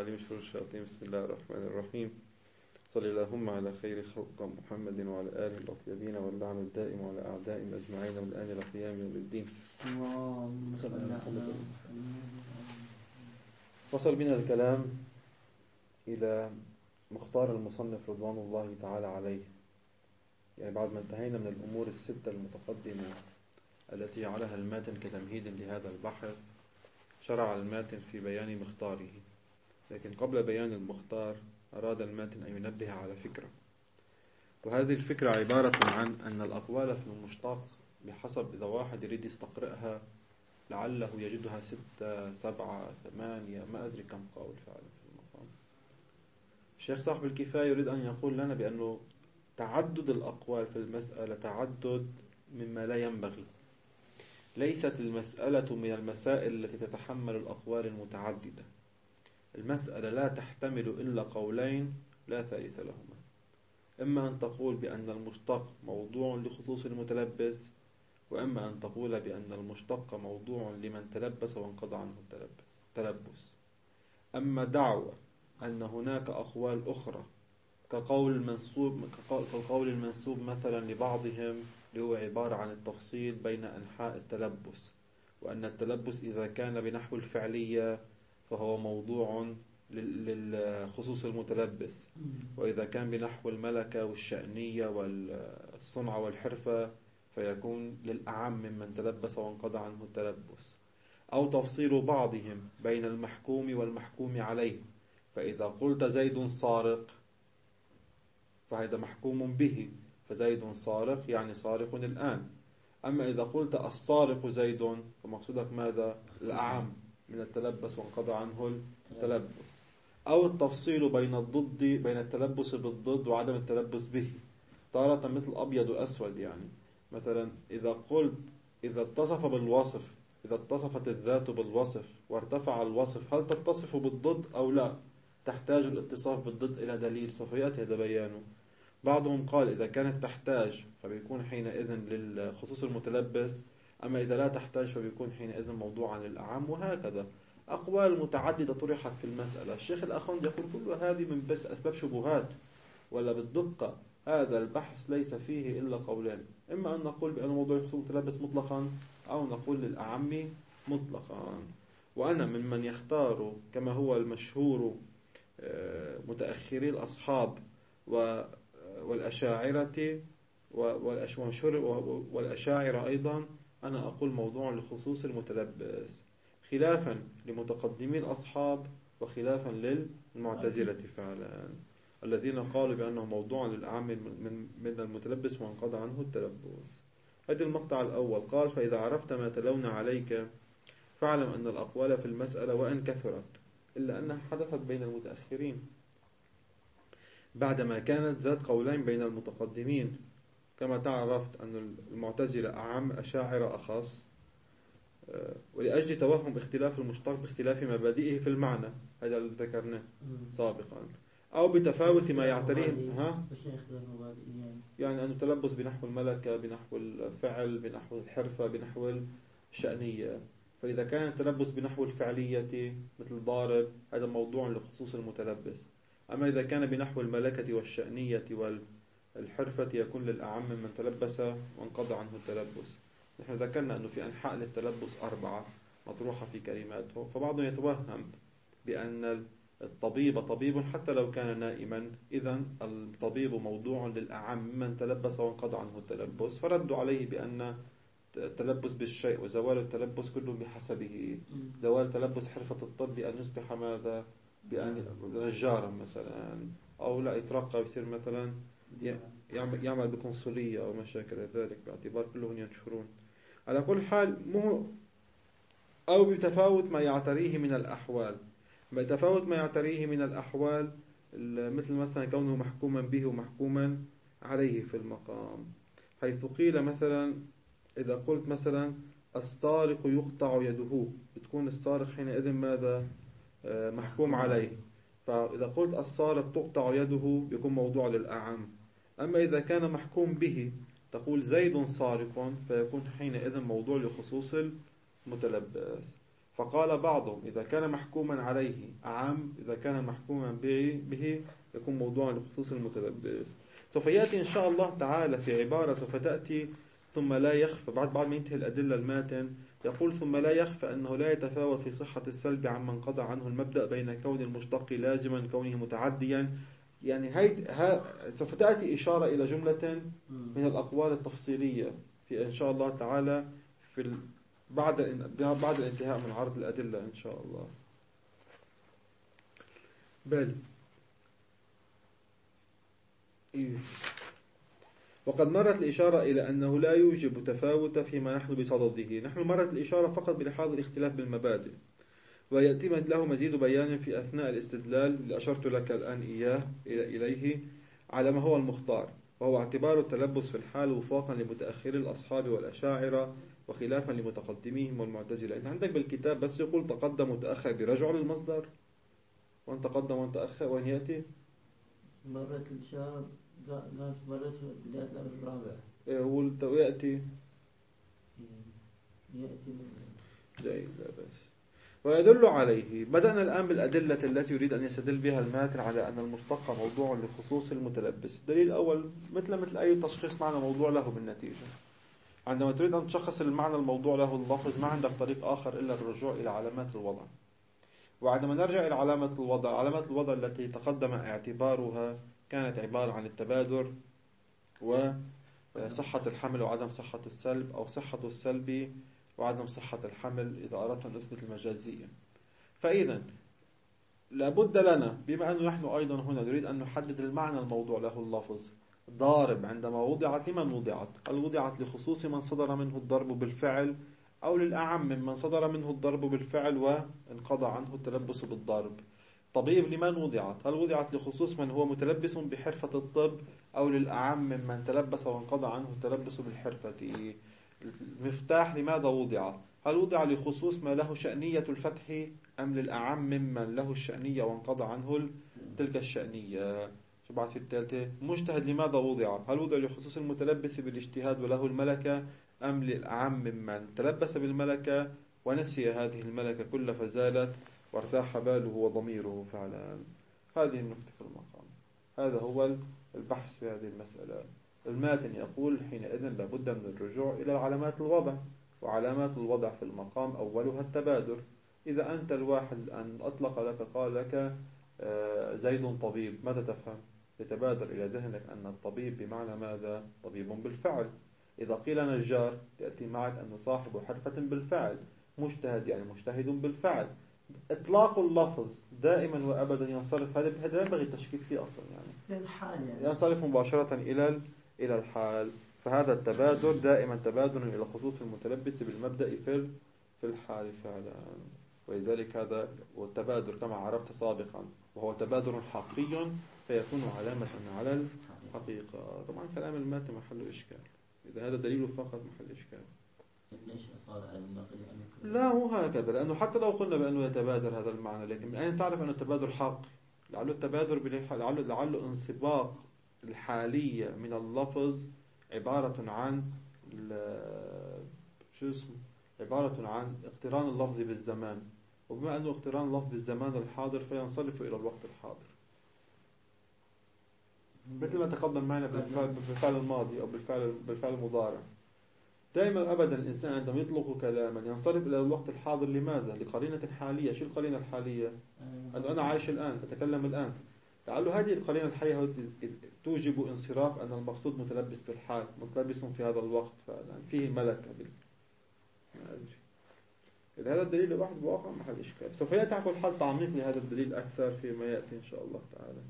العليم من شرور الشياطين. بسم الله الرحمن الرحيم. صل اللهم على خير خلق محمد وعلى آله الأطيبين واللعن الدائم على أعدائهم أجمعين والآن إلى قيام يوم الدين. وصل بنا الكلام إلى مختار المصنف رضوان الله تعالى عليه، يعني بعد ما انتهينا من الأمور الستة المتقدمة التي جعلها الماتن كتمهيد لهذا البحث، شرع الماتن في بيان مختاره. لكن قبل بيان المختار أراد الماتن أن ينبه على فكرة، وهذه الفكرة عبارة عن أن الأقوال في المشتق بحسب إذا واحد يريد يستقرئها لعله يجدها 6 7 8 ما أدري كم قول فعلا في المقام. الشيخ صاحب الكفاية يريد أن يقول لنا بأنه تعدد الأقوال في المسألة تعدد مما لا ينبغي. ليست المسألة من المسائل التي تتحمل الأقوال المتعددة. المسألة لا تحتمل إلا قولين لا ثالث لهما. إما أن تقول بأن المشتق موضوع لخصوص المتلبس، وإما أن تقول بأن المشتق موضوع لمن تلبس وانقضى عنه التلبس. أما دعوة أن هناك أقوال أخرى كقول المنسوب مثلا لبعضهم اللي هو عبارة عن التفصيل بين أنحاء التلبس، وأن التلبس إذا كان بنحو الفعلية فهو موضوع للخصوص المتلبس، وإذا كان بنحو الملكة والشأنية والصنعة والحرفة فيكون للأعم ممن تلبس وانقضى عنه التلبس. أو تفصيل بعضهم بين المحكوم والمحكوم عليه، فإذا قلت زيد سارق فهذا محكوم به، فزيد سارق يعني سارق الآن. أما إذا قلت السارق زيد فمقصودك ماذا؟ الأعم من التلبس وانقضى عنه التلبس. أو التفصيل بين التلبس بالضد وعدم التلبس به، تارة مثل أبيض وأسود. يعني مثلا إذا قلت إذا اتصف بالوصف، إذا اتصفت الذات بالوصف وارتفع الوصف هل تتصف بالضد أو لا؟ تحتاج الاتصاف بالضد إلى دليل سوف يأتي هذا بيانه. بعضهم قال إذا كانت تحتاج فبيكون حينئذ للخصوص المتلبس، أما إذا لا تحتاج فبيكون حينئذ موضوعا للأعم، وهكذا أقوال متعددة طرحت في المسألة. الشيخ الأخوند يقول كل هذه من بس أسباب شبهات، ولا بالدقة هذا البحث ليس فيه إلا قولين، إما أن نقول بأن موضوع الخصوص المتلبس مطلقا، أو نقول للأعم مطلقا. وأنا ممن يختار كما هو المشهور متأخري الأصحاب والأشاعرة والأشاعرة أيضا، أنا أقول موضوع لخصوص المتلبس، خلافا لمتقدمي الأصحاب وخلافا للمعتزلة فعلا الذين قالوا بأنه موضوع للأعم من المتلبس وانقضى عنه التلبس. هذا المقطع الأول قال: فإذا عرفت ما تلون عليك فاعلم أن الأقوال في المسألة وإن كثرت إلا أنها حدثت بين المتأخرين بعدما كانت ذات قولين بين المتقدمين. كما تعرفت أن المعتزلة أعم، أشاعرة أخص، ولأجل توهم اختلاف المشتق باختلاف مبادئه في المعنى، هذا اللي ذكرناه سابقا، أو بتفاوت ما يعتريه يعني أن التلبس بنحو الملكة، بنحو الفعل، بنحو الحرفة، بنحو الشأنية. فإذا كان التلبس بنحو الفعلية مثل ضارب هذا موضوع لخصوص المتلبس، أما إذا كان بنحو الملكة والشأنية والحرفة يكون للأعم من تلبس وانقضى عنه التلبس. نحن ذكرنا أنه في أنحاء للتلبس 4 مطروحة في كلماته، فبعضهم يتوهم بأن الطبيب طبيب حتى لو كان نائما، إذن الطبيب موضوع للأعم من تلبس وانقضى عنه التلبس، فردوا عليه بأن التلبس بالشيء وزوال التلبس كله بحسبه. زوال تلبس حرفة الطب أن يصبح ماذا؟ بأن نجارا مثلا، أو لا يترقى ويصير مثلا يعمل بقنصلية أو ما شاكل ذلك، باعتبار كلهم ينشرون. على كل حال أو بتفاوت ما يعتريه من الأحوال. بتفاوت ما يعتريه من الأحوال مثل مثلا كونه محكوما به ومحكوما عليه في المقام، حيث قيل مثلا إذا قلت مثلا السارق يقطع يده، بتكون السارق حينئذ ماذا؟ محكوم عليه. فإذا قلت السارق تقطع يده يكون موضوع للأعم. أما إذا كان محكوم به تقول زيد سارق فيكون حينئذ موضوع لخصوص المتلبس. فقال بعضهم إذا كان محكوما عليه أعم، إذا كان محكوما به يكون موضوعا لخصوص المتلبس. سوف يأتي إن شاء الله تعالى في عبارة سوف تأتي ثم لا يخفى بعد ما ينتهي الأدلة الماتن، يقول ثم لا يخفى أنه لا يتفاوت في صحة السلب عمن قضى عنه المبدأ بين كون المشتق لازما كونه متعديا. يعني سوف تأتي إشارة إلى جملة من الأقوال التفصيلية في إن شاء الله تعالى في بعد الانتهاء من عرض الأدلة إن شاء الله. بل وقد مرت الإشارة إلى أنه لا يوجب تفاوت فيما نحن بصدده. نحن مرت الإشارة فقط بلحاظ الاختلاف بالمبادئ، ويأتي له مزيد بيان في أثناء الاستدلال اللي أشرت لك الآن إليه على ما هو المختار، وهو اعتبار التلبس في الحال وفاقا لمتأخري الأصحاب والأشاعرة وخلافا لمتقدميهم والمعتزلة. أنت عندك بالكتاب بس يقول تقدم وتأخر برجع للمصدر، وأن تقدم وأن تأخر وأن يأتي مرت الإشارة قالت مرت بداية الأمر الرابع ويأتي جيد. لا بس ويدل عليه. بدأنا الآن بالأدلة التي يريد أن يستدل بها الماتن على أن المشتق موضوع لخصوص المتلبس. الدليل الأول مثل أي تشخيص معنى موضوع له بالنتيجة. عندما تريد أن تشخص المعنى الموضوع له اللفظ ما عندك طريق آخر إلا الرجوع إلى علامات الوضع. وعندما نرجع إلى علامات الوضع التي تقدم اعتبارها كانت عبارة عن التبادر وصحة الحمل وعدم صحة السلب، أو صحة السلب وعدم صحة الحمل إذا أردت أن نثبت المجازية. فإذا لابد لنا بما أنه نحن أيضا هنا نريد أن نحدد المعنى الموضوع له اللفظ. ضارب عندما وضعت لمن وضعت؟ هل وضعت لخصوص من صدر منه الضرب بالفعل، أو للأعم ممن صدر منه الضرب بالفعل وانقضى عنه التلبس بالضرب؟ طبيب لمن وضعت؟ هل وضعت لخصوص من هو متلبس بحرفة الطب، أو للأعم ممن تلبس وانقضى عنه التلبس بالحرفة؟ المفتاح لماذا وضع؟ هل وضع لخصوص ما له شأنية الفتح، أم للأعم ممن له الشأنية وانقضى عنه تلك الشأنية؟ شو بعد في الثالثة؟ مجتهد لماذا وضع؟ هل وضع لخصوص المتلبس بالاجتهاد وله الملكة، أم للأعم ممن تلبس بالملكة ونسي هذه الملكة كل فزالت وارتاح باله وضميره فعلا؟ هذه النقطة في المقام. هذا هو البحث في هذه المسألة. الماتن يقول حينئذ لابد من الرجوع إلى علامات الوضع، وعلامات الوضع في المقام أولها التبادر. إذا أنت الواحد أن أطلق لك قال لك زيد طبيب، ماذا تفهم؟ يتبادر إلى ذهنك أن الطبيب بمعنى ماذا؟ طبيب بالفعل. إذا قيل نجار يأتي معك أنه صاحب حرفة بالفعل. مجتهد يعني مجتهد بالفعل. إطلاق اللفظ دائما وأبدا ينصرف، هذا ينبغي التشكيك فيه أصلا، يعني ينصرف مباشرة إلى الحال. فهذا التبادر دائما تبادر إلى خصوص المتلبس بالمبدأ في الحال فعلا. ولذلك هذا والتبادر كما عرفت سابقا وهو تبادر حقي فيكون علامة على الحقيقة. طبعا كلام الماتن محل إشكال، إذا هذا دليل فقط محل إشكال. ليش أصار على النقل؟ لا مو هكذا، لأنه حتى لو قلنا بأنه يتبادر هذا المعنى، لكن من أين تعرف أن التبادر حق؟ لعله التبادر لعله انسباق الحالية من اللفظ عبارة عن عبارة عن اقتران اللفظ بالزمان، وبما أنه اقتران اللفظ بالزمان الحاضر فينصرف إلى الوقت الحاضر، مثل ما تقدم معنا بالفعل الماضي أو بالفعل المضارع. دائما أبدا الإنسان عندما يطلق كلاما ينصرف إلى الوقت الحاضر. لماذا؟ لقرينة حالية. شو القرينة الحالية؟ أنه أنا عايش الآن، أتكلم الآن. لعله هذه القرينة الحالية توجب انصراف أن المقصود متلبس بالحال، متلبس في هذا الوقت فعلا فيه ملكة ما أدري. إذا هذا الدليل لوحده بواقع محل إشكال. سوف يأتي على كل حال تعميق لهذا الدليل أكثر فيما يأتي إن شاء الله تعالى.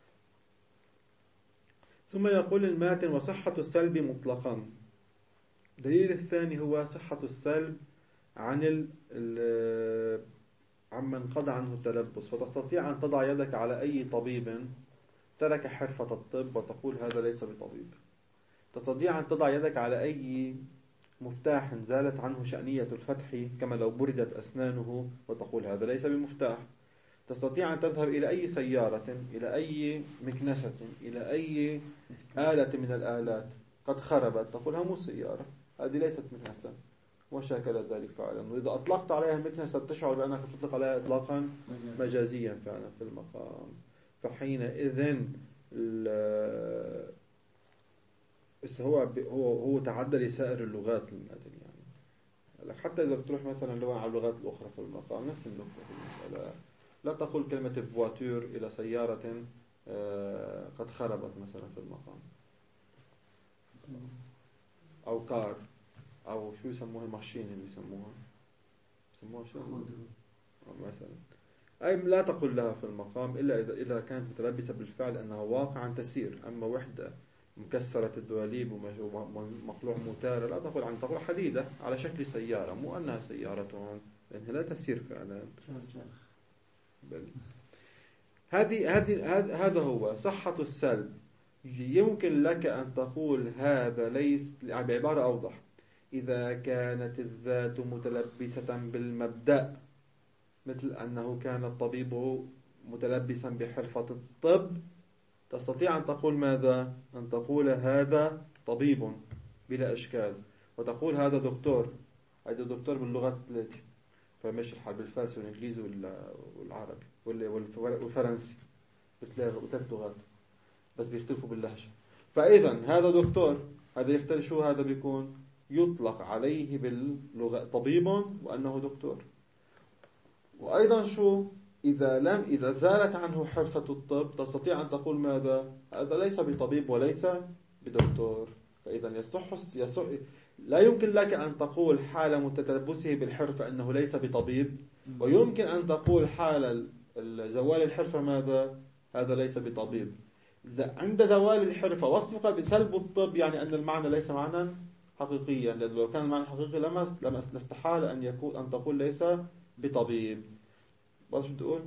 ثم يقول الماتن وصحة السلب مطلقا. الدليل الثاني هو صحة السلب عمن قضى عنه التلبس. فتستطيع أن تضع يدك على أي طبيب ترك حرفة الطب وتقول هذا ليس بطبيب. تستطيع أن تضع يدك على أي مفتاح زالت عنه شأنية الفتح كما لو بردت أسنانه وتقول هذا ليس بمفتاح. تستطيع أن تذهب إلى أي سيارة، إلى أي مكنسة، إلى أي آلة من الآلات قد خربت، تقولها مو سيارة، هذه ليست مكنسة. وشاكل ذلك فعلا. وإذا أطلقت عليها المكنة ستشعر بأنك تطلق عليها إطلاقا مجازيا فعلا في المقام. فحينئذ هو تعدى لسائر اللغات المادن يعني. حتى إذا بتروح مثلا لغة على اللغات الأخرى في المقام نفس النقطة في المسألة. لا تقول كلمة فواتور إلى سيارة قد خربت مثلا في المقام، أو كار، أو شو يسموها الماشين اللي يسموها شو مثلا. أي لا تقول لها في المقام إلا إذا كانت متلبسة بالفعل أنها واقعا تسير. أما وحدة مكسرة الدواليب ومخلوع موتار لا تقول عنها، تقول حديدة على شكل سيارة، مو أنها سيارة لأنها لا تسير فعلا. هذا هو صحة السلب. يمكن لك أن تقول هذا ليس بعبارة أوضح. إذا كانت الذات متلبسة بالمبدأ، مثل أنه كان الطبيب متلبسا بحرفة الطب، تستطيع أن تقول ماذا؟ أن تقول هذا طبيب بلا إشكال، وتقول هذا دكتور. هذا دكتور باللغات الثلاثة، فمش الحرب الفارسي والإنجليزي والعربي والفرنسي، وثلاث لغات بس بيختلفوا باللهجة. فإذا هذا دكتور، هذا يختلف شو هذا بيكون؟ يطلق عليه باللغة طبيب وأنه دكتور. وأيضا شو إذا زالت عنه حرفة الطب تستطيع أن تقول ماذا؟ هذا ليس بطبيب وليس بدكتور. فإذا يصح لا يمكن لك أن تقول حال متلبسه بالحرفة أنه ليس بطبيب، ويمكن أن تقول حال زوال الحرفة ماذا؟ هذا ليس بطبيب. عند زوال الحرفة وصفك بسلب الطب يعني أن المعنى ليس معنى حقيقيا، لأنه لو كان المعنى حقيقي لما استحال أن تقول ليس بطبيب. بس شو تقول؟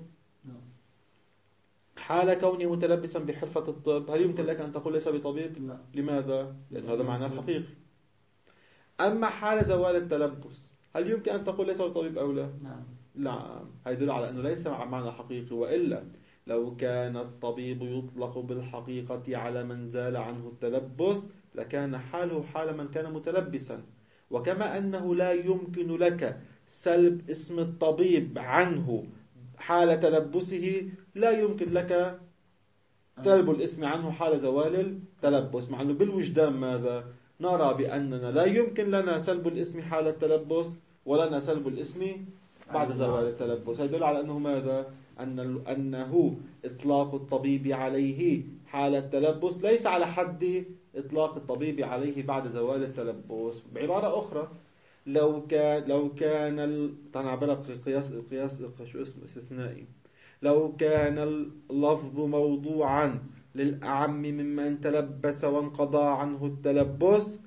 حال كوني متلبسا بحرفة الطب هل يمكن لك أن تقول ليس بطبيب؟ لا. لماذا؟ لأن هذا معنى حقيقي. أما حال زوال التلبس هل يمكن أن تقول ليس بطبيب أو لا؟ لا. هيدل على أنه ليس معنى حقيقي. وإلا لو كان الطبيب يطلق بالحقيقة على من زال عنه التلبس لكان حاله حال من كان متلبسا. وكما أنه لا يمكن لك سلب اسم الطبيب عنه حال تلبسه، لا يمكن لك سلب الاسم عنه حال زوال التلبس. مع أنه بالوجدان ماذا؟ نرى بأننا لا يمكن لنا سلب الاسم حال التلبس ولنا سلب الاسم بعد زوال التلبس. يدل على أنه ماذا؟ أنه إطلاق الطبيب عليه حال التلبس ليس على حد إطلاق الطبيب عليه بعد زوال التلبس. بعبارة أخرى، لو كان تنعبر قياس شو اسمه استثنائي، لو كان اللفظ موضوعا للأعم ممن تلبس وانقضى عنه التلبس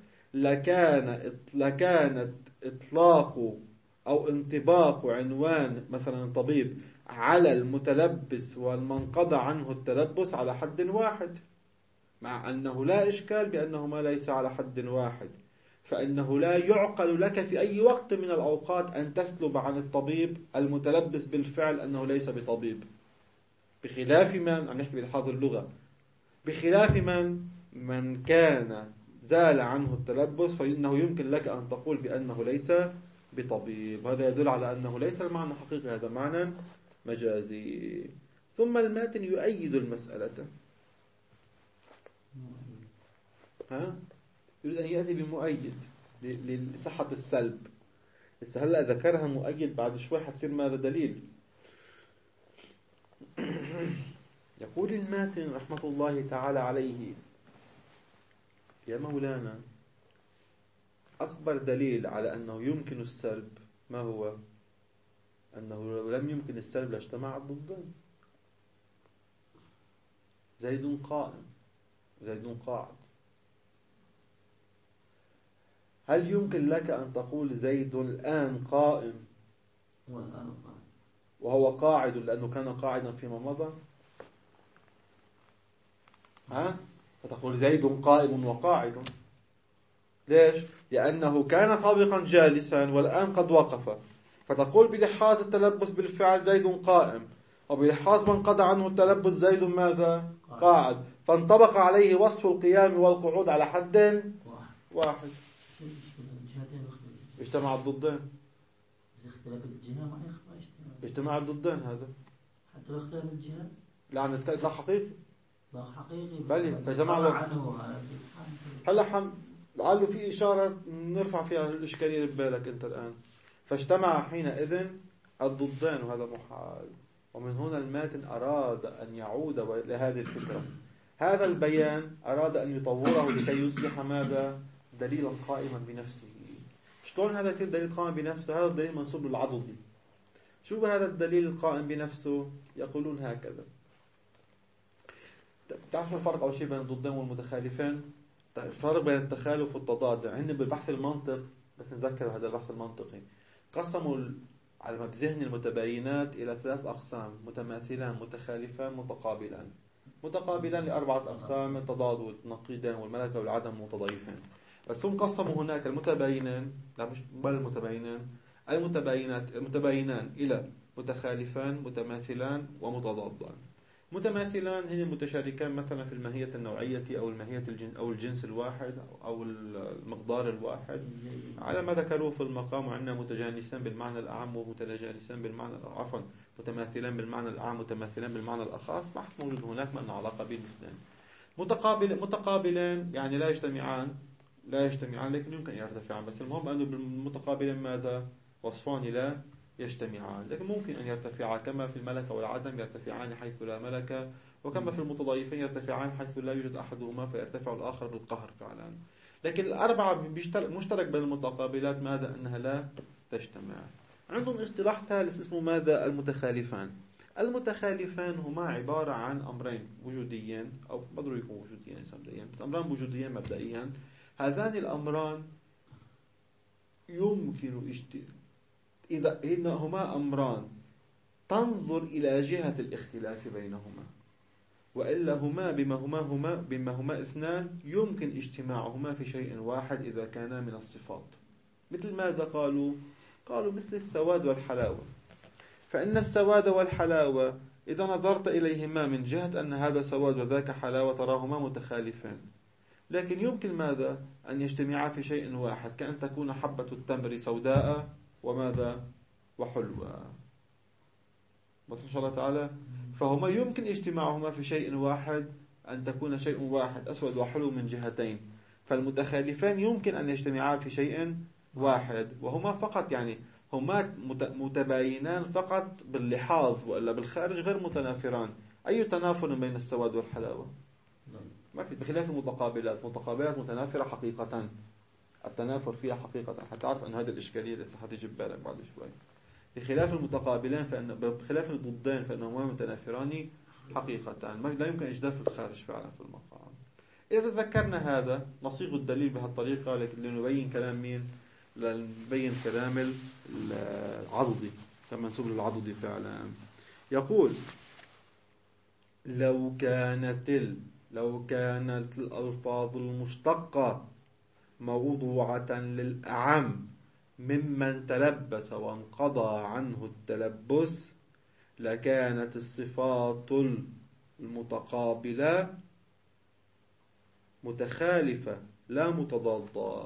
لكانت إطلاق أو انطباق عنوان مثلا طبيب على المتلبس والمنقضى عنه التلبس على حد واحد، مع أنه لا إشكال بأنهما ليس على حد واحد. فإنه لا يعقل لك في أي وقت من الأوقات أن تسلب عن الطبيب المتلبس بالفعل أنه ليس بطبيب، بخلاف من عم نحكي بلحاظ اللغة، بخلاف من كان زال عنه التلبس فإنه يمكن لك أن تقول بأنه ليس بطبيب. هذا يدل على أنه ليس المعنى حقيقي، هذا معنى مجازي. ثم الماتن يؤيد المسألة. يريد أن يأتي بمؤيد لصحة السلب. هلأ ذكرها مؤيد، بعد شوي حتصير ماذا؟ دليل. يقول الماتن رحمة الله تعالى عليه: يا مولانا، أكبر دليل على أنه يمكن السلب ما هو؟ أنه لو لم يمكن السلب لاجتمع الضدان. زيد قائم، زيد قاعد. هل يمكن لك أن تقول زيد الآن قائم وهو قاعد لأنه كان قاعدا فيما مضى؟ فتقول زيد قائم وقاعد. ليش؟ لأنه كان سابقا جالسا والآن قد وقف. فتقول بلحاظ التلبس بالفعل زيد قائم، وبلحاظ من قضى عنه التلبس زيد ماذا؟ قاعد. فانطبق عليه وصف القيام والقعود على حد واحد. اجتمع الضدين. بس اختلاف الجهة ما يخفى اجتماع الضدين هذا. حتى لو اختلاف الجهة. لا عم نتكلم حقيقي. لا حقيقي. بلي فجمع الوصف. هلا لعله في إشارة نرفع فيها الإشكالية اللي ببالك أنت الآن. فاجتمع حينئذ الضدان وهذا محال. ومن هنا الماتن أراد أن يعود إلى هذه الفكرة. هذا البيان أراد أن يطوره لكي يصبح ماذا؟ دليلا قائما بنفسه. شلون هذا يصير دليل قائم بنفسه؟ هذا الدليل منسوب للعضدي. شو هذا الدليل القائم بنفسه؟ يقولون هكذا. تعرفوا الفرق أول شيء بين الضدين والمتخالفين؟ الفرق بين التخالف والتضاد. عندنا بالبحث المنطق، بس نذكر هذا البحث المنطقي، قسموا على بذهن المتباينات إلى 3 أقسام: متماثلان، متخالفان، متقابلان. متقابلان ل4 أقسام: التضاد والنقيضان والملكة والعدم متضايفين. بس هم قسموا هناك المتباينان، لا مش بل المتباينان، المتباينان إلى متخالفان، متماثلان، ومتضادان. متماثلان هن متشاركان مثلا في الماهية النوعية أو الماهية أو الجنس الواحد أو المقدار الواحد على ما ذكروه في المقام. وعندنا متجانسان بالمعنى الأعم ومتجانسان بالمعنى عفوا متماثلان بالمعنى الأعم متماثلان بالمعنى الأخص. بحث موجود هناك ما له علاقة بالمثلين. متقابلان يعني لا يجتمعان لكن يمكن أن يرتفعان. بس المهم أنه بالمتقابلين ماذا؟ وصفان لا يجتمعان، لكن ممكن أن يرتفعا، كما في الملكة والعدم يرتفعان حيث لا ملكة، وكما في المتضايفين يرتفعان حيث لا يوجد أحدهما فيرتفع الآخر بالقهر فعلا. لكن الأربعة مشترك بين المتقابلات ماذا؟ أنها لا تجتمع. عندهم اصطلاح ثالث اسمه ماذا؟ المتخالفان. المتخالفان هما عبارة عن أمرين وجوديين، أو بدروا يكونوا وجوديين مبدئيا، بس أمران وجوديين مبدئيا. هذان الأمران يمكن إذا هما أمران تنظر إلى جهة الاختلاف بينهما، وإلا هما بما هما اثنان يمكن اجتماعهما في شيء واحد إذا كانا من الصفات. مثل ماذا قالوا مثل السواد والحلاوة. فإن السواد والحلاوة إذا نظرت إليهما من جهة أن هذا سواد وذاك حلاوة تراهما متخالفان، لكن يمكن ماذا؟ أن يجتمعا في شيء واحد، كأن تكون حبة التمر سوداء وماذا؟ وحلوة. بس إن شاء الله تعالى فهما يمكن اجتماعهما في شيء واحد، أن تكون شيء واحد أسود وحلو من جهتين. فالمتخالفان يمكن أن يجتمعا في شيء واحد، وهما فقط يعني هما متباينان فقط باللحاظ، وإلا بالخارج غير متنافران. أي تنافر بين السواد والحلاوة؟ ما في، بخلاف المتقابلات. متقابلات متنافرة حقيقة، التنافر فيها حقيقة، حتعرف أن هذه الإشكالية لسه حتيجي ببالك بعد شوي. بخلاف المتقابلين بخلاف الضدين فإنهما متنافران حقيقة، لا يمكن إجداف الخارج فعلا في المقام. إذا تذكرنا هذا نصيغ الدليل بهالطريقة، لكن لنبين كلام مين؟ لنبين كلام العضدي، كما منسوب للعضدي فعلا. يقول: لو كانت الألفاظ المشتقة موضوعة للأعم ممن تلبس وانقضى عنه التلبس لكانت الصفات المتقابلة متخالفة لا متضادة.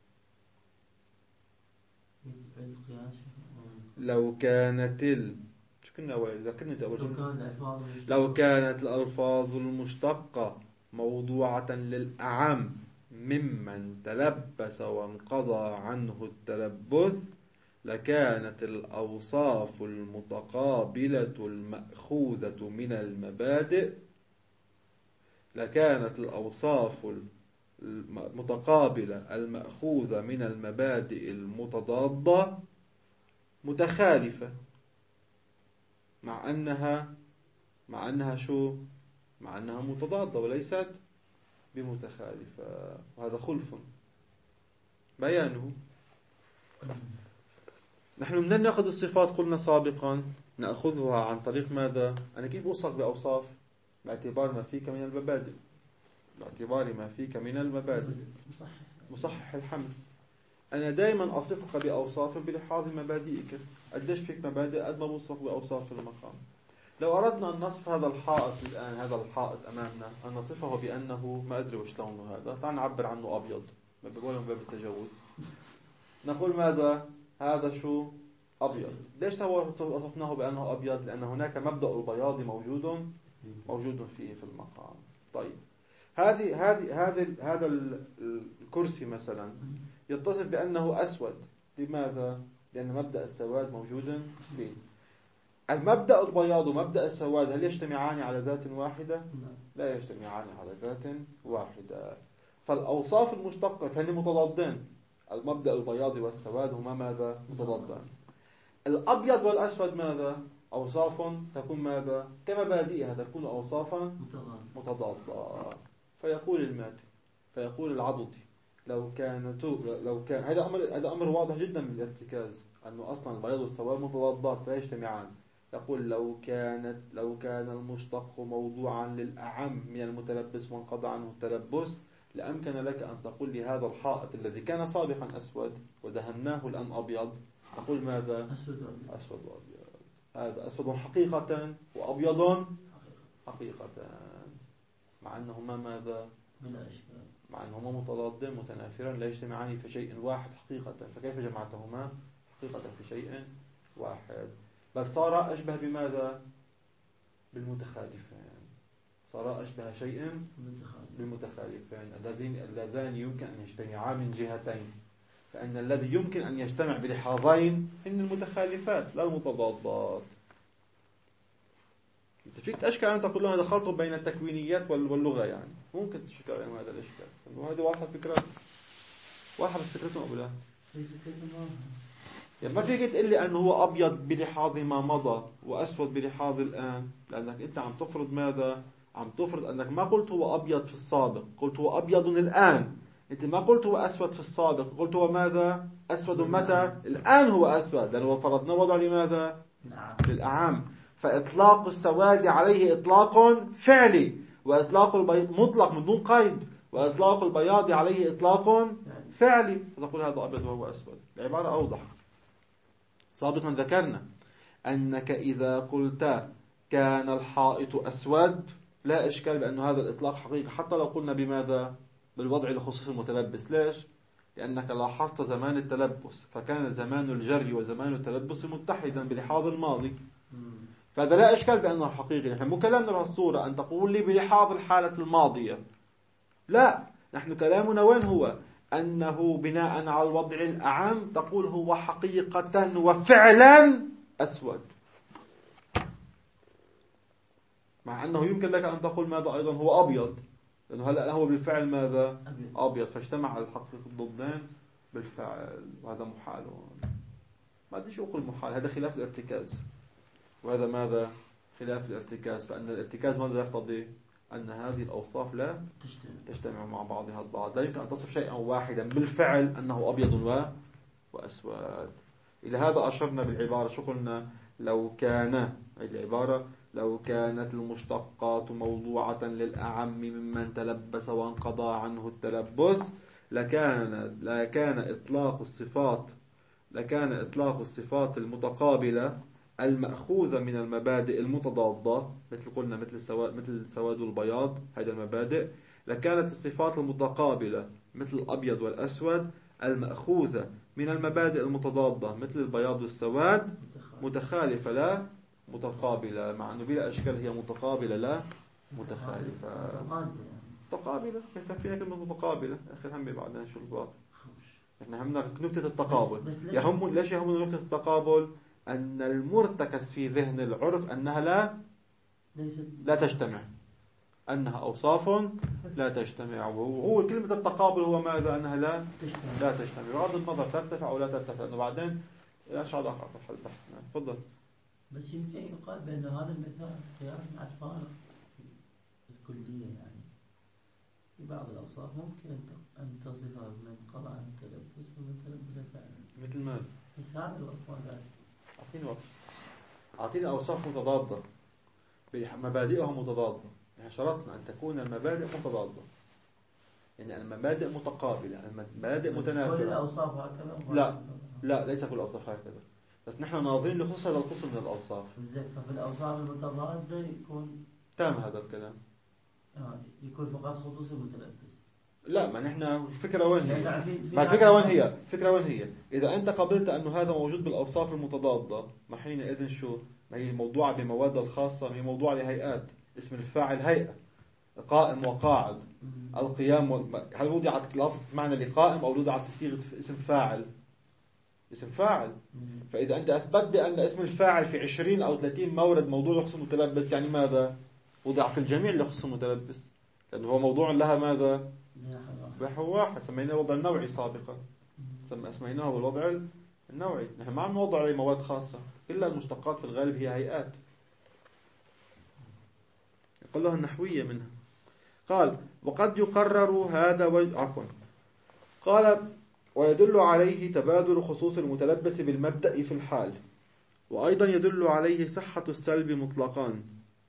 لو كانت الألفاظ المشتقة موضوعة للأعم ممن تلبس وانقضى عنه التلبس لكانت الأوصاف المتقابلة المأخوذة من المبادئ المأخوذة من المبادئ المتضادة متخالفة، مع أنها متضادة وليست بمتخالفة. وهذا خلف بيانه. نحن من نأخذ الصفات قلنا سابقا نأخذها عن طريق ماذا؟ أنا كيف أوصف بأوصاف؟ باعتبار ما فيك من المبادئ، مصحح الحمل. أنا دائما أصفك بأوصاف بلحاظ مبادئك. قديش فيك مبادئ قد ما بوصفك بأوصاف المقام. لو أردنا أن نصف هذا الحائط الآن، هذا الحائط أمامنا، أن نصفه بأنه ما أدري وش لونه هذا، تعال نعبر عنه أبيض، ما بقولهم باب التجاوز، نقول ماذا؟ هذا شو؟ أبيض. ليش وصفناه بأنه أبيض؟ لأن هناك مبدأ البياض موجود فيه في المقام. طيب هذا الكرسي مثلا يتصف بأنه أسود. لماذا؟ لأن مبدأ السواد موجود فيه. المبدأ البياض ومبدأ السواد هل يجتمعان على ذات واحدة؟ لا يجتمعان على ذات واحدة. فالأوصاف المشتقة فهن متضادان. المبدأ البياض والسواد هما ماذا؟ متضادان. الأبيض والأسود ماذا؟ أوصاف تكون ماذا؟ كمبادئها تكون أوصافا متضادة. فيقول الماتي، فيقول العضدي لو كان هذا أمر واضح جدا من الارتكاز، أنه أصلا البياض والسواد متضادات لا يجتمعان. يقول لو كان المشتق موضوعا للأعم من المتلبس وانقضى عنه التلبس لأمكن لك أن تقول لي هذا الحائط الذي كان سابقا أسود ودهناه الآن أبيض، تقول ماذا؟ أسود وأبيض. هذا أسود حقيقة وأبيض حقيقة، مع أنهما ماذا؟ مع أنهما متضادان متنافران لا يجتمعان في شيء واحد حقيقة، فكيف جمعتهما حقيقة في شيء واحد؟ بل صار أشبه بماذا؟ بالمتخالفين. صار أشبه شيء بالمتخالفين اللذان يمكن أن يجتمعا من جهتين، فإن الذي يمكن أن يجتمع بلحاظين إن المتخالفات لا المتضادات. أنت فيك تشكل أن تقول له هذا خلط بين التكوينيات واللغة، يعني ممكن تشكل يعني هذا الإشكال. هذه واحدة فكرة، واحدة بس فكرتهم أبو لا يعني ما فيك تقول لي أنه هو أبيض بلحاظ ما مضى وأسود بلحاظ الآن، لأنك أنت عم تفرض ماذا؟ عم تفرض أنك ما قلت هو أبيض في السابق، قلت هو أبيض الآن. أنت ما قلت هو أسود في السابق، قلت هو ماذا؟ أسود متى؟ الآن هو أسود، لأنه فرضنا وضع لماذا؟ للأعم. فإطلاق السواد عليه إطلاق فعلي، وإطلاق البياض مطلق من دون قيد، وإطلاق البياض عليه إطلاق فعلي. فتقول هذا أبيض وهو أسود. العبارة أوضح. سابقا ذكرنا أنك إذا قلت كان الحائط أسود لا إشكال بأن هذا الإطلاق حقيقي، حتى لو قلنا بماذا؟ بالوضع لخصوص المتلبس. ليش؟ لأنك لاحظت زمان التلبس، فكان زمان الجري وزمان التلبس متحدا بلحاظ الماضي، فهذا لا إشكال بأنه حقيقي. نحن مو كلامنا بهالصورة أن تقول لي بلحاظ الحالة الماضية، لا، نحن كلامنا وين هو؟ أنه بناء على الوضع الأعم تقول هو حقيقة وفعلا أسود، مع أنه يمكن لك أن تقول ماذا أيضا؟ هو أبيض، لأنه هلأ هو بالفعل ماذا؟ أبيض، فاجتمع الحقيقة الضدين بالفعل، وهذا محال. ما أدري شو أقول محال، هذا خلاف الارتكاز، وهذا ماذا؟ خلاف الارتكاز. فأن الارتكاز ماذا يقتضي؟ أن هذه الأوصاف لا تجتمع مع بعضها البعض. لا يمكن أن تصف شيئا واحدا بالفعل أنه أبيض وأسود. إلى هذا أشرنا بالعبارة. شو قلنا؟ لو كان العبارة لو كانت المشتقات موضوعة للأعم ممن تلبس وانقضى عنه التلبس لكان إطلاق الصفات المتقابلة المأخوذة من المبادئ المتضادة، مثل قلنا مثل السواد والبياض، هذه المبادئ. لكانت الصفات المتقابلة مثل الأبيض والأسود المأخوذة من المبادئ المتضادة مثل البياض والسواد متخالفة لا متقابلة، مع أنه بلا أشكال هي متقابلة لا متخالفة. متقابلة كيف فيها كلمة متقابلة؟ آخر همي بعدين شو الباقي؟ إحنا همنا نكتة التقابل. ليش يهمنا نكتة التقابل؟ أن المرتكز في ذهن العرف أنها لا تجتمع، أنها أوصاف لا تجتمع. وهو كلمة التقابل هو ماذا؟ أنها لا تجتمع، بغض النظر ترتفع أو لا ترتفع، لأنه بعدين لا شعر آخر في الحل. تفضل. بس يمكن يقال بأن هذا المثال قياس مع الفارق الكلية، يعني في بعض الأوصاف ممكن أن تصفها من قضاء عن التلبس ومن تلبس فعلا. مثل ماذا؟ بس هذا الوصف ذلك. أعطيني أوصاف متضادة مبادئها متضادة. يعني شرطنا أن تكون المبادئ متضادة، يعني المبادئ متقابلة، المبادئ متنافرة. كل الأوصاف هكذا؟ لا ليس كل الأوصاف هكذا، بس نحن ناظرين لخصوص هذا القسم من الأوصاف. ففي الأوصاف المتضادة يكون تام هذا الكلام. يكون فقط خصوص المتلبس. لا، ما نحن الفكرة وين هي؟ يعني ما الفكرة وين هي؟ الفكرة وين هي؟ إذا أنت قبلت أنه هذا موجود بالأوصاف المتضادة، ما حينئذ شو؟ ما هي موضوعة بموادها الخاصة، ما هي موضوعة لهيئات. اسم الفاعل هيئة، قائم وقاعد. القيام هل وضعت لفظ معنى لقائم أو وضعت في صيغة اسم فاعل؟ اسم فاعل. فإذا أنت أثبت بأن اسم الفاعل في 20 أو 30 مورد موضوع يخص المتلبس، يعني ماذا؟ وضع في الجميع اللي يخص المتلبس، لأنه هو موضوع لها ماذا؟ بحو واحد. سميناه الوضع النوعي سابقا، سميناه الوضع النوعي. نحن ما عم نوضع عليه مواد خاصة، إلا المشتقات في الغالب هي هيئات يقول لها النحوية منها. قال وقد يقرر هذا قال ويدل عليه تبادل خصوص المتلبس بالمبدأ في الحال، وأيضا يدل عليه صحة السلب مطلقان.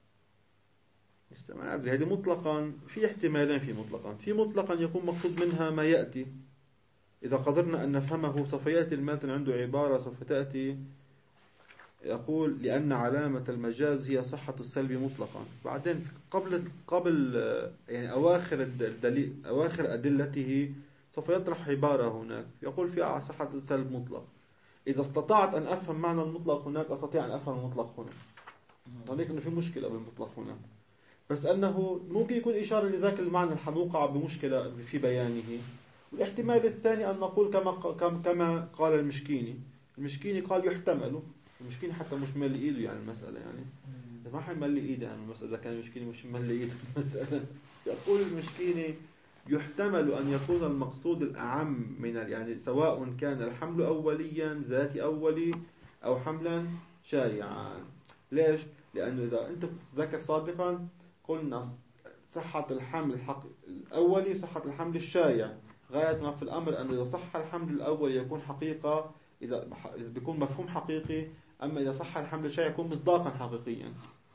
ما أدري هذه مطلقا في احتمالين. في مطلقا يكون مقصود منها ما يأتي، إذا قدرنا أن نفهمه. سوف يأتي المثل عنده عبارة سوف تأتي يقول لأن علامة المجاز هي صحة السلب مطلقا. بعدين قبل يعني أواخر الدليل، أواخر أدلته سوف يطرح عبارة هناك يقول فيها صحة السلب مطلق. إذا استطعت أن أفهم معنى المطلق هناك أستطيع أن أفهم المطلق هنا. ولكن إنه في مشكلة بالمطلق هنا، بس أنه ممكن يكون إشارة لذاك المعنى الحنوقع بمشكلة في بيانه. والاحتمال الثاني أن نقول كما قال المشكيني قال يحتمل. المشكيني حتى مش ملي إيده يعني المسألة، يعني ما حيملي إيده يعني المسألة. إذا كان المشكيني مش ملي إيده المسألة، يقول المشكيني يحتمل أن يكون المقصود الأعم من يعني سواء كان الحمل أوليا ذات أولي أو حملا شائعا. ليش؟ لأنه إذا أنت تذكر سابقا قلنا صحة الحمل الأولي وصحة الحمل الشائع. غاية ما في الأمر أن إذا صح الحمل الأول يكون حقيقة، إذا بيكون مفهوم حقيقي. أما إذا صح الحمل الشائع يكون مصداقا حقيقيا.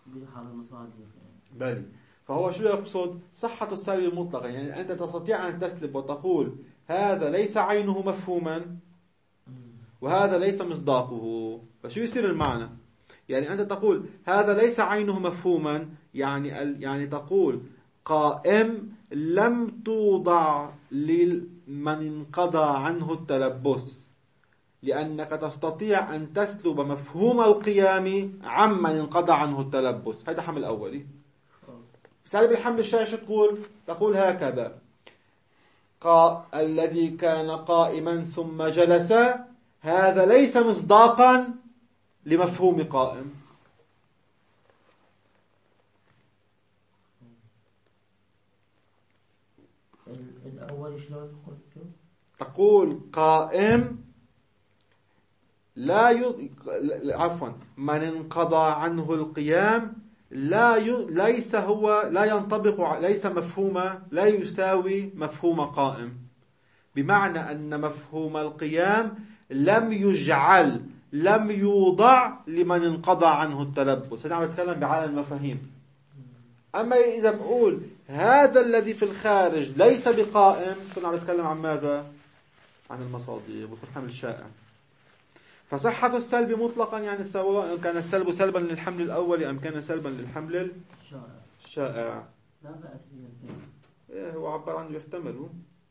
بالي. فهو شو يقصد؟ صحة السلب المطلقة، يعني أنت تستطيع أن تسلب وتقول هذا ليس عينه مفهوما وهذا ليس مصداقه. فشو يصير المعنى؟ يعني أنت تقول هذا ليس عينه مفهوما، يعني تقول قائم لم توضع لمن انقضى عنه التلبس، لأنك تستطيع أن تسلب مفهوم القيام عمن انقضى عنه التلبس. هذا حمل أولي. سالب الحمل الشائع شو تقول هكذا الذي كان قائما ثم جلس هذا ليس مصداقا لمفهوم قائم. الأول شلون قلت؟ تقول قائم من انقضى عنه القيام ليس هو لا ينطبق، ليس مفهوم، لا يساوي مفهوم قائم. بمعنى أن مفهوم القيام لم يوضع لمن انقضى عنه التلبس. أنا عم بتكلم بعالم المفاهيم. أما إذا بقول هذا الذي في الخارج ليس بقائم، كنا عم بتكلم عن ماذا؟ عن المصادر والحمل الشائع. فصحة السلب مطلقا يعني سواء كان السلب سلبا للحمل الأول أم كان سلبا للحمل الشائع. لا بأس به. هو عبر عنه يحتمل.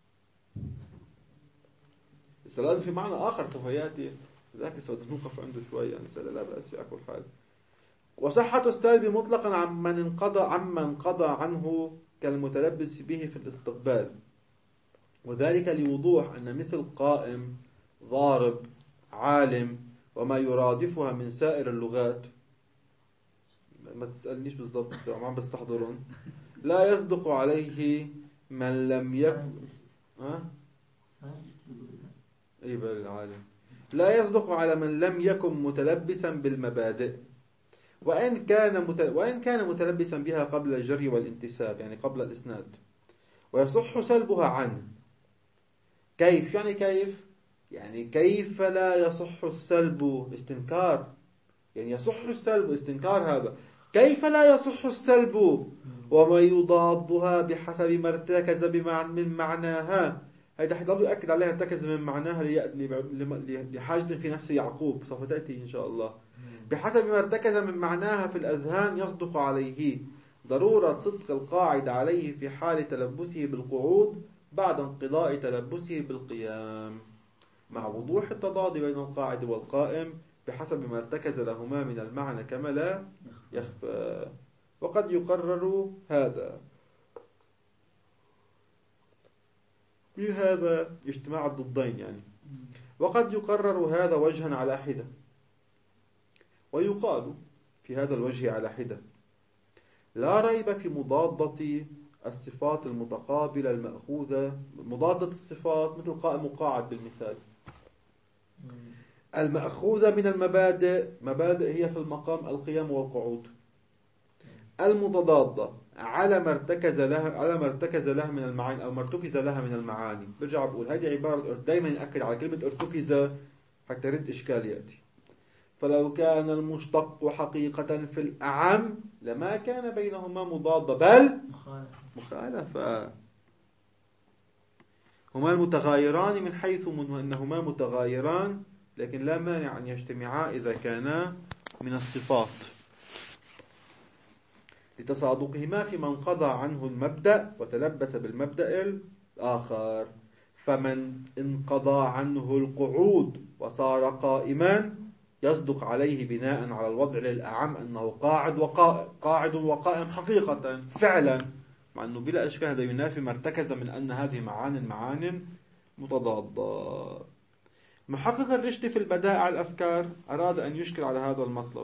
السلام في معنى آخر سوف يأتي ذاك سوف نوقف عنده شوية. لا بأس في أكل حال. وصحة السلب مطلقا عمن انقضى عنه كالمتلبس به في الاستقبال، وذلك لوضوح أن مثل قائم، ضارب، عالم وما يرادفها من سائر اللغات، ما تسألنيش بالضبط ما عم بستحضرون، لا يصدق عليه من لم يكن العالم لا يصدق على من لم يكن متلبسا بالمبادئ، وإن كان متلبسا بها قبل الجري والانتساب، يعني قبل الإسناد، ويصح سلبها عنه. كيف؟ يعني كيف لا يصح السلب؟ استنكار. يعني يصح السلب استنكار. هذا كيف لا يصح السلب وما يضادها بحسب ما ارتكز من معناها. هذا حيضل يؤكد عليها ارتكز من معناها لحاجة في نفس يعقوب سوف تأتي إن شاء الله. بحسب ما ارتكز من معناها في الأذهان يصدق عليه ضرورة صدق القاعدة عليه في حال تلبسه بالقعود بعد انقضاء تلبسه بالقيام، مع وضوح التضاد بين القاعد والقائم بحسب ما ارتكز لهما من المعنى كما لا يخفى. وقد يقرر هذا من هذا اجتماع الضدين يعني، وقد يقرر هذا وجها على حدة، ويقال في هذا الوجه على حدة: لا ريب في مضادة الصفات المتقابلة المأخوذة، مضادة الصفات مثل قائم وقاعد بالمثال، المأخوذة من المبادئ، مبادئ هي في المقام القيام والقعود، المتضادة على ما ارتكز لها من المعاني أو ما ارتكز لها من المعاني. برجع بقول هذه عبارة دائما يأكد على كلمة ارتكز حتى يرد إشكال يأتي. فلو كان المشتق حقيقة في الأعم لما كان بينهما مضادة بل مخالفة. هما المتغايران من حيث أنهما متغايران، لكن لا مانع أن يجتمعا إذا كانا من الصفات لتصادقهما فيما انقضى عنه المبدأ وتلبس بالمبدأ الآخر. فمن انقضى عنه القعود وصار قائما يصدق عليه بناء على الوضع للأعم أنه قاعد وقائم حقيقة فعلا، مع أنه بلا إشكال هذا ينافي ما ارتكز من أن هذه معان متضادة. محقق الرشد في البدائع الأفكار أراد أن يشكل على هذا المطلب.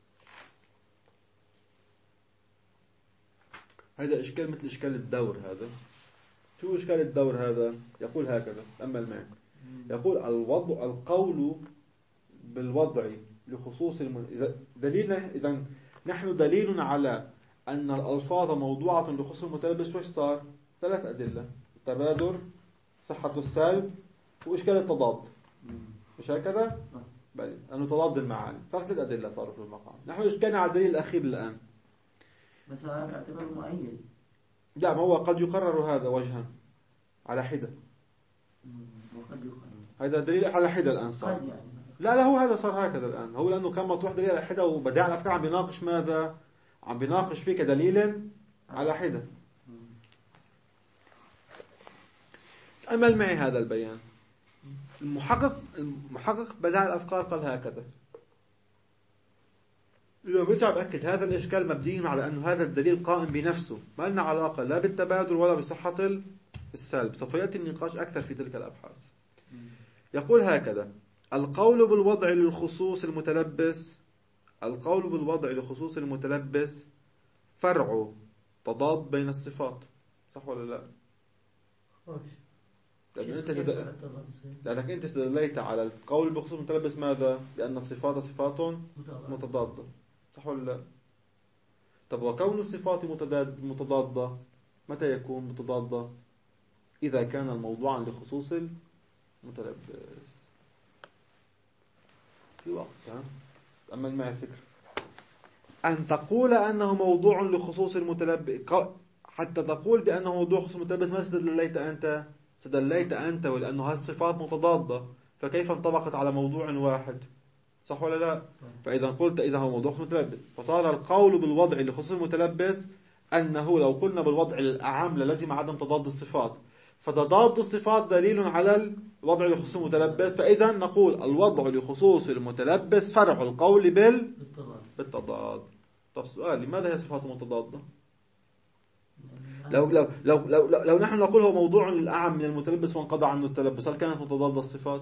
هذا إشكال مثل إشكال الدور. هذا شو إشكال الدور هذا؟ يقول هكذا، تأمل معي. يقول القول بالوضع لخصوص إذا نحن دليل على أن الألفاظ موضوعة لخصوص المتلبس. وش صار؟ 3 أدلة: التبادر، صحة السلب، وإشكال التضاد. مش هكذا؟ بل أنه تضاد المعاني. 3 أدلة صاروا في المقام. نحن إشكالنا على الدليل الأخير الآن. بس هذا يعتبر مؤيد. لا، ما هو قد يقرر هذا وجها على حدة. وقد يقرر هذا دليل على حدة الآن صار. يعني. لا هو هذا صار هكذا الآن. هو لأنه كان مطروح دليل على حدة وبداع الأفكار عم بيناقش ماذا؟ عم بيناقش فيه كدليل على حدة. أمل معي هذا البيان. المحقق بداع الأفكار قال هكذا. إذا برجع بأكد هذا الإشكال مبني على أن هذا الدليل قائم بنفسه، ما لنا علاقة لا بالتبادل ولا بصحة السلب. سوف يأتي النقاش أكثر في تلك الأبحاث. يقول هكذا: القول بالوضع للخصوص المتلبس فرع تضاد بين الصفات. صح ولا لا؟ لأنك أنت استدليت على القول بخصوص المتلبس ماذا؟ لأن الصفات صفات متضادة. صح ولا لا؟ طب وكون الصفات متضادة متى يكون متضادة؟ إذا كان الموضوع لخصوص المتلبس في وقت. تأمل معي الفكرة. أن تقول أنه موضوع لخصوص المتلبس، حتى تقول بأنه موضوع خصوص المتلبس، ما استدليت أنت؟ استدليت أنت ولأنه هذه الصفات متضادة، فكيف انطبقت على موضوع واحد؟ صح ولا لا؟ فإذا قلت إذا هو موضوع متلبس، فصار القول بالوضع لخصوص المتلبس أنه لو قلنا بالوضع الأعم للزم عدم تضاد الصفات، فتضاد الصفات دليل على الوضع لخصوص المتلبس، فإذا نقول الوضع لخصوص المتلبس فرع القول بالتضاد. طب سؤال، لماذا هي صفات متضادة؟ لو نحن نقول هو موضوع للأعم من المتلبس وانقضى عنه التلبس، هل كانت متضادة الصفات؟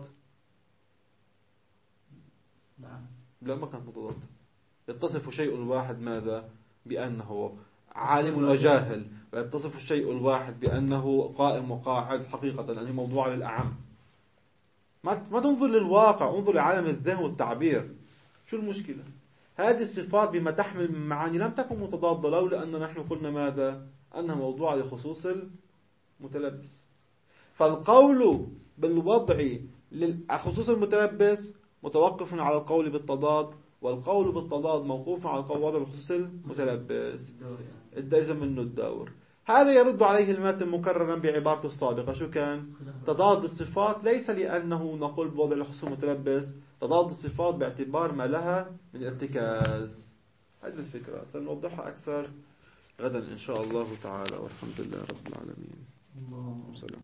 لا، ما كانت متضادة. يتصف شيء الواحد ماذا؟ بأنه عالم وجاهل، ويتصف الشيء الواحد بأنه قائم وقاعد حقيقة، لأنه موضوع للأعم. ما تنظر للواقع، انظر لعالم الذهن والتعبير. شو المشكلة؟ هذه الصفات بما تحمل من معاني لم تكن متضادة لولا أن نحن قلنا ماذا؟ أنها موضوع لخصوص المتلبس. فالقول بالوضع لخصوص المتلبس متوقف على القول بالتضاد، والقول بالتضاد موقوف على القول بالوضع لخصوص المتلبس. إذا منه الدور. هذا يرد عليه المتن مكررا بعبارته السابقة. شو كان؟ تضاد الصفات ليس لأنه نقول بوضع لخصوص المتلبس، تضاد الصفات باعتبار ما لها من ارتكاز. هذه الفكرة سنوضحها أكثر غدا إن شاء الله تعالى، والحمد لله رب العالمين.